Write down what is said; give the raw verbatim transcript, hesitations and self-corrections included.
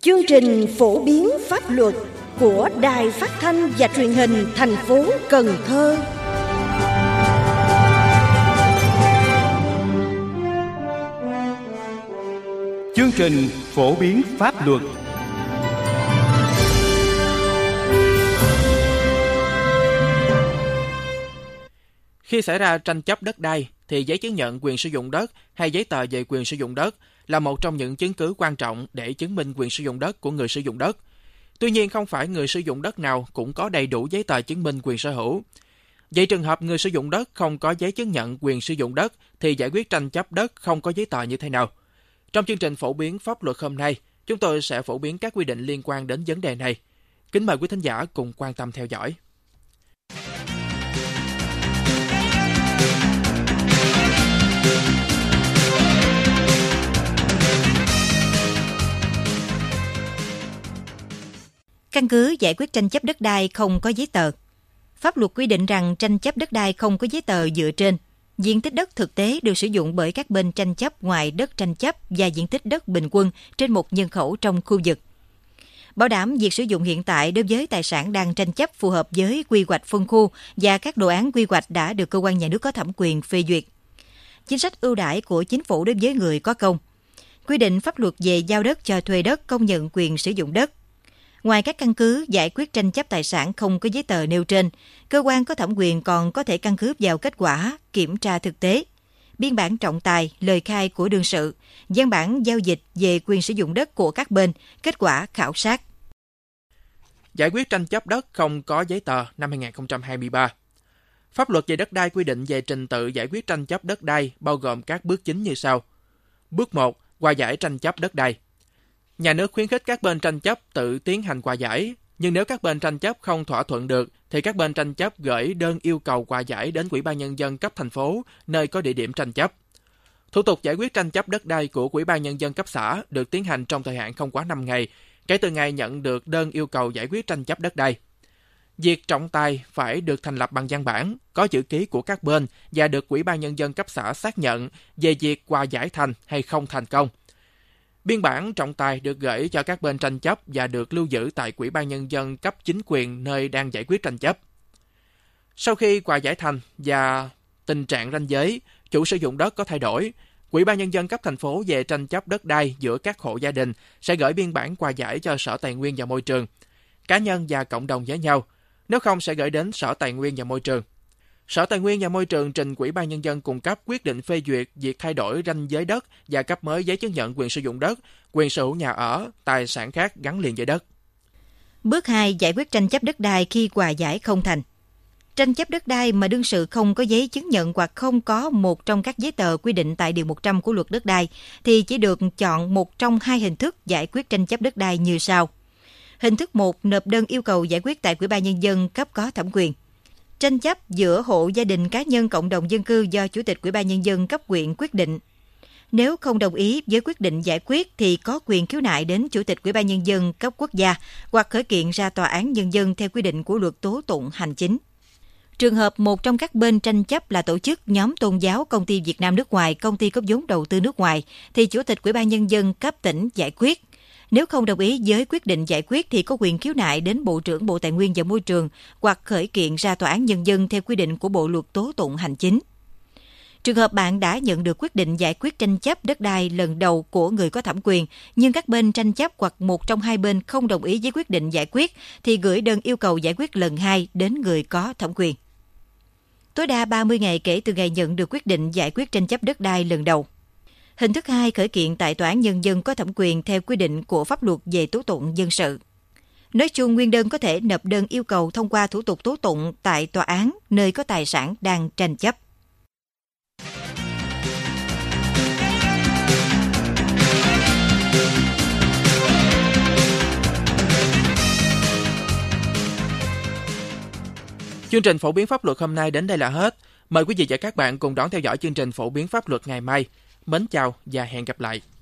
Chương trình phổ biến pháp luật của Đài Phát thanh và Truyền hình thành phố Cần Thơ. Chương trình phổ biến pháp luật. Khi xảy ra tranh chấp đất đai thì giấy chứng nhận quyền sử dụng đất hay giấy tờ về quyền sử dụng đất là một trong những chứng cứ quan trọng để chứng minh quyền sử dụng đất của người sử dụng đất. Tuy nhiên, không phải người sử dụng đất nào cũng có đầy đủ giấy tờ chứng minh quyền sở hữu. Vậy trường hợp người sử dụng đất không có giấy chứng nhận quyền sử dụng đất thì giải quyết tranh chấp đất không có giấy tờ như thế nào? Trong chương trình phổ biến pháp luật hôm nay, chúng tôi sẽ phổ biến các quy định liên quan đến vấn đề này. Kính mời quý thính giả cùng quan tâm theo dõi. Căn cứ giải quyết tranh chấp đất đai không có giấy tờ. Pháp luật quy định rằng tranh chấp đất đai không có giấy tờ dựa trên diện tích đất thực tế được sử dụng bởi các bên tranh chấp ngoài đất tranh chấp và diện tích đất bình quân trên một nhân khẩu trong khu vực. Bảo đảm việc sử dụng hiện tại đối với tài sản đang tranh chấp phù hợp với quy hoạch phân khu và các đồ án quy hoạch đã được cơ quan nhà nước có thẩm quyền phê duyệt. Chính sách ưu đãi của chính phủ đối với người có công. Quy định pháp luật về giao đất cho thuê đất, công nhận quyền sử dụng đất. Ngoài các căn cứ giải quyết tranh chấp tài sản không có giấy tờ nêu trên, cơ quan có thẩm quyền còn có thể căn cứ vào kết quả kiểm tra thực tế, biên bản trọng tài, lời khai của đương sự, văn bản giao dịch về quyền sử dụng đất của các bên, kết quả khảo sát. Giải quyết tranh chấp đất không có giấy tờ năm hai không hai ba. Pháp luật về đất đai quy định về trình tự giải quyết tranh chấp đất đai bao gồm các bước chính như sau. Bước một. Hòa giải tranh chấp đất đai. Nhà nước khuyến khích các bên tranh chấp tự tiến hành hòa giải, nhưng nếu các bên tranh chấp không thỏa thuận được, thì các bên tranh chấp gửi đơn yêu cầu hòa giải đến Ủy ban Nhân dân cấp thành phố, nơi có địa điểm tranh chấp. Thủ tục giải quyết tranh chấp đất đai của Ủy ban Nhân dân cấp xã được tiến hành trong thời hạn không quá năm ngày, kể từ ngày nhận được đơn yêu cầu giải quyết tranh chấp đất đai. Việc trọng tài phải được thành lập bằng văn bản, có chữ ký của các bên và được Ủy ban Nhân dân cấp xã xác nhận về việc hòa giải thành hay không thành công. Biên bản trọng tài được gửi cho các bên tranh chấp và được lưu giữ tại Ủy ban Nhân dân cấp chính quyền nơi đang giải quyết tranh chấp. Sau khi hòa giải thành và tình trạng ranh giới, chủ sử dụng đất có thay đổi, Ủy ban Nhân dân cấp thành phố về tranh chấp đất đai giữa các hộ gia đình sẽ gửi biên bản hòa giải cho Sở Tài nguyên và Môi trường, cá nhân và cộng đồng với nhau, nếu không sẽ gửi đến Sở Tài nguyên và Môi trường. Sở Tài nguyên và Môi trường trình Ủy ban Nhân dân cung cấp quyết định phê duyệt việc thay đổi ranh giới đất và cấp mới giấy chứng nhận quyền sử dụng đất, quyền sở hữu nhà ở, tài sản khác gắn liền với đất. Bước hai. Giải quyết tranh chấp đất đai khi hòa giải không thành. Tranh chấp đất đai mà đương sự không có giấy chứng nhận hoặc không có một trong các giấy tờ quy định tại Điều một trăm của Luật Đất đai thì chỉ được chọn một trong hai hình thức giải quyết tranh chấp đất đai như sau. Hình thức một. Nộp đơn yêu cầu giải quyết tại Ủy ban Nhân dân cấp có thẩm quyền. Tranh chấp giữa hộ gia đình, cá nhân, cộng đồng dân cư do Chủ tịch Ủy ban Nhân dân cấp huyện quyết định. Nếu không đồng ý với quyết định giải quyết thì có quyền khiếu nại đến Chủ tịch Ủy ban Nhân dân cấp quốc gia hoặc khởi kiện ra Tòa án Nhân dân theo quy định của Luật Tố tụng hành chính. Trường hợp một trong các bên tranh chấp là tổ chức, nhóm tôn giáo, công ty Việt Nam nước ngoài, công ty có vốn đầu tư nước ngoài thì Chủ tịch Ủy ban Nhân dân cấp tỉnh giải quyết. Nếu không đồng ý với quyết định giải quyết thì có quyền khiếu nại đến Bộ trưởng Bộ Tài nguyên và Môi trường hoặc khởi kiện ra Tòa án Nhân dân theo quy định của Bộ Luật Tố tụng hành chính. Trường hợp bạn đã nhận được quyết định giải quyết tranh chấp đất đai lần đầu của người có thẩm quyền, nhưng các bên tranh chấp hoặc một trong hai bên không đồng ý với quyết định giải quyết thì gửi đơn yêu cầu giải quyết lần hai đến người có thẩm quyền. Tối đa ba mươi ngày kể từ ngày nhận được quyết định giải quyết tranh chấp đất đai lần đầu. Hình thức hai. Khởi kiện tại Tòa án Nhân dân có thẩm quyền theo quy định của pháp luật về tố tụng dân sự. Nói chung, nguyên đơn có thể nộp đơn yêu cầu thông qua thủ tục tố tụng tại tòa án nơi có tài sản đang tranh chấp. Chương trình phổ biến pháp luật hôm nay đến đây là hết. Mời quý vị và các bạn cùng đón theo dõi chương trình phổ biến pháp luật ngày mai. Mến chào và hẹn gặp lại.